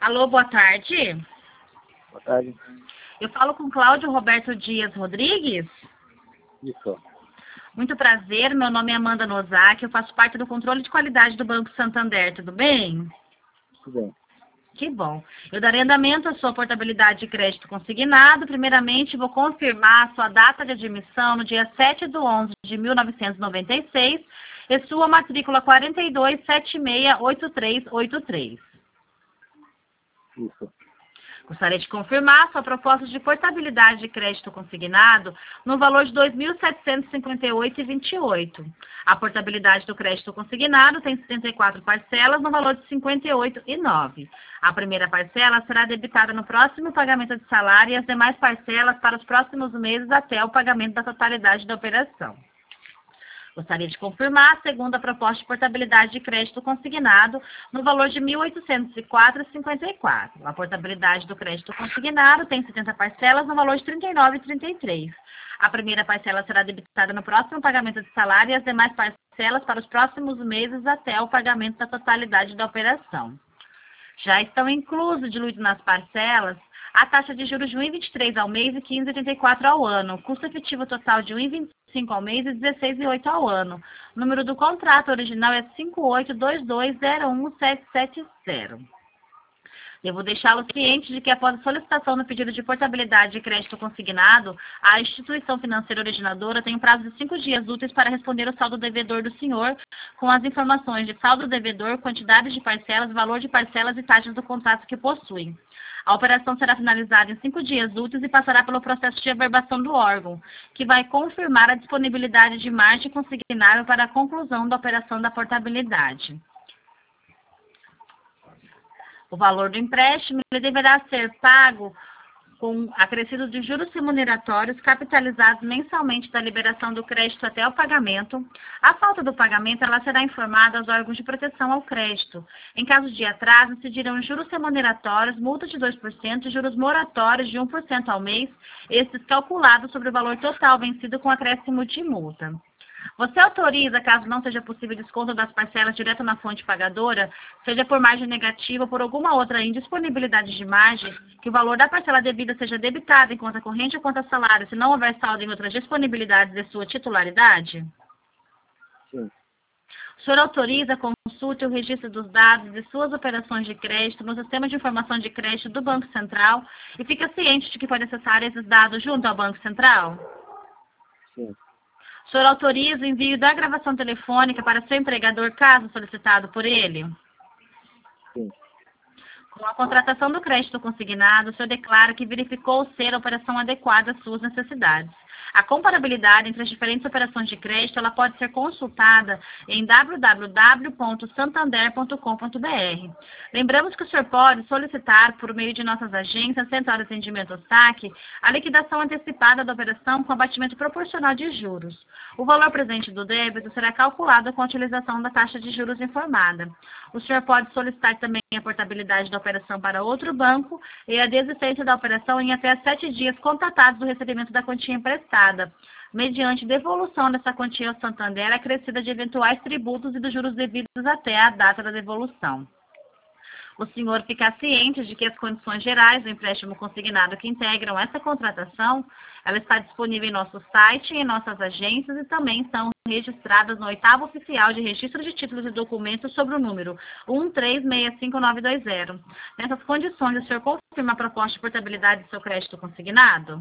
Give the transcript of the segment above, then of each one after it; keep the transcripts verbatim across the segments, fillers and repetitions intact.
Alô, boa tarde. Boa tarde. Eu falo com Cláudio Roberto Dias Rodrigues. Isso. Muito prazer, meu nome é Amanda Nozaki, eu faço parte do controle de qualidade do Banco Santander, tudo bem? Tudo bem. Que bom. Eu darei andamento à sua portabilidade de crédito consignado. Primeiramente, vou confirmar a sua data de admissão no dia sete de onze de mil novecentos e noventa e seis e sua matrícula quatro dois sete seis oito três oito três. Isso. Gostaria de confirmar sua proposta de portabilidade de crédito consignado no valor de dois mil setecentos e cinquenta e oito reais e vinte e oito centavos. A portabilidade do crédito consignado tem setenta e quatro parcelas no valor de cinquenta e oito reais e nove centavos. A primeira parcela será debitada no próximo pagamento de salário e as demais parcelas para os próximos meses até o pagamento da totalidade da operação. Gostaria de confirmar a segunda proposta de portabilidade de crédito consignado no valor de mil oitocentos e quatro reais e cinquenta e quatro centavos. A portabilidade do crédito consignado tem setenta parcelas no valor de trinta e nove reais e trinta e três centavos. A primeira parcela será debitada no próximo pagamento de salário e as demais parcelas para os próximos meses até o pagamento da totalidade da operação. Já estão inclusos, diluídos nas parcelas, a taxa de juros de um vírgula vinte e três ao mês e quinze vírgula oitenta e quatro ao ano, custo efetivo total de um vírgula vinte e cinco ao mês e dezesseis vírgula oito ao ano. O número do contrato original é cinco oito dois dois zero um sete sete zero. Devo deixá-lo ciente de que, após a solicitação do pedido de portabilidade de crédito consignado, a instituição financeira originadora tem um prazo de cinco dias úteis para responder o saldo devedor do senhor, com as informações de saldo devedor, quantidade de parcelas, valor de parcelas e taxas do contrato que possuem. A operação será finalizada em cinco dias úteis e passará pelo processo de averbação do órgão, que vai confirmar a disponibilidade de margem consignável para a conclusão da operação da portabilidade. O valor do empréstimo ele deverá ser pago com acrescido de juros remuneratórios capitalizados mensalmente da liberação do crédito até o pagamento. A falta do pagamento ela será informada aos órgãos de proteção ao crédito. Em caso de atraso, incidirão juros remuneratórios, multa de dois por cento e juros moratórios de um por cento ao mês, esses calculados sobre o valor total vencido com acréscimo de multa. Você autoriza, caso não seja possível desconto das parcelas direto na fonte pagadora, seja por margem negativa ou por alguma outra indisponibilidade de margem, que o valor da parcela devida seja debitado em conta corrente ou conta salário, se não houver saldo em outras disponibilidades de sua titularidade? Sim. O senhor autoriza, consulte o registro dos dados de suas operações de crédito no Sistema de Informação de Crédito do Banco Central e fica ciente de que pode acessar esses dados junto ao Banco Central? Sim. O senhor autoriza o envio da gravação telefônica para seu empregador, caso solicitado por ele? Sim. Com a contratação do crédito consignado, o senhor declara que verificou ser a operação adequada às suas necessidades. A comparabilidade entre as diferentes operações de crédito ela pode ser consultada em w w w ponto santander ponto com ponto b r. Lembramos que o senhor pode solicitar, por meio de nossas agências, Central de Atendimento S A C, a liquidação antecipada da operação com abatimento proporcional de juros. O valor presente do débito será calculado com a utilização da taxa de juros informada. O senhor pode solicitar também a portabilidade da operação para outro banco e a desistência da operação em até sete dias contatados do recebimento da quantia emprestada, mediante devolução dessa quantia ao Santander acrescida de eventuais tributos e dos juros devidos até a data da devolução. O senhor fica ciente de que as condições gerais do empréstimo consignado que integram essa contratação, ela está disponível em nosso site e em nossas agências e também estão registradas no oitavo oficial de registro de títulos e documentos sobre o número um três seis cinco nove dois zero. Nessas condições, o senhor confirma a proposta de portabilidade do seu crédito consignado?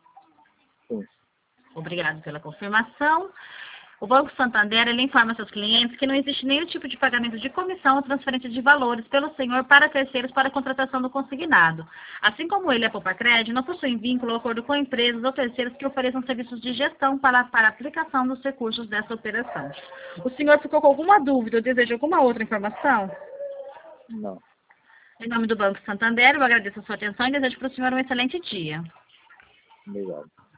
Sim. Obrigado pela confirmação. O Banco Santander ele informa seus clientes que não existe nenhum tipo de pagamento de comissão ou transferência de valores pelo senhor para terceiros para a contratação do consignado. Assim como ele, a Poupa-Crédito, não possui vínculo ou acordo com empresas ou terceiros que ofereçam serviços de gestão para, para a aplicação dos recursos dessa operação. O senhor ficou com alguma dúvida ou deseja alguma outra informação? Não. Em nome do Banco Santander, eu agradeço a sua atenção e desejo para o senhor um excelente dia. Obrigado.